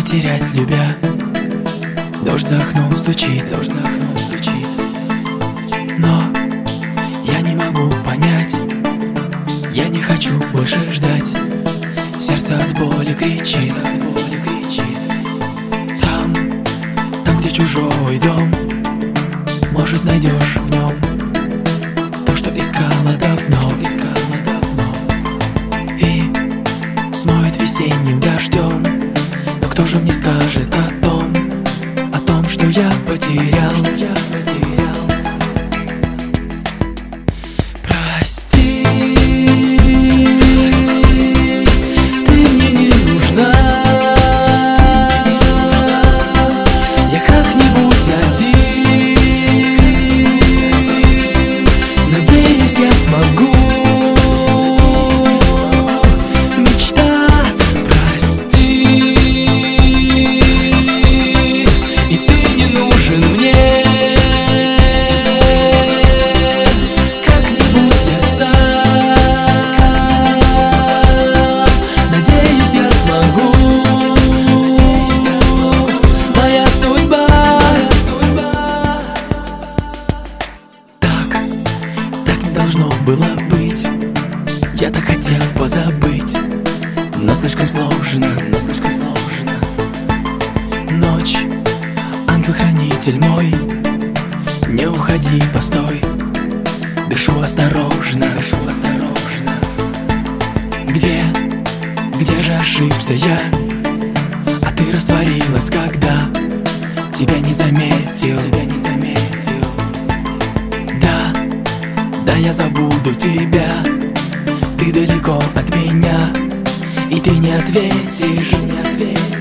потерять, любя. Дождь за окном стучит, дождь за окном стучит. Но я не могу понять, я не хочу больше ждать. Сердце от боли кричит, Там, где чужой дом, может, найдешь в нем то, что искала давно, и смоет весенним дождем. Но кто же мне скажет о том, что я потерял? Прости, ты мне не нужна. Я как-нибудь один, надеюсь, я смогу. Мечта, прости, и ты не нужен мне. Как-нибудь я сам, надеюсь, я смогу. Моя судьба. Так не должно было быть. Я так хотел позабыть, но слишком сложно. Ночь, ангел-хранитель мой, не уходи, постой. Дышу осторожно. Где же ошибся я? А ты растворилась, когда тебя не заметил. Да, я забуду тебя. Ты далеко от меня, и ты не ответишь.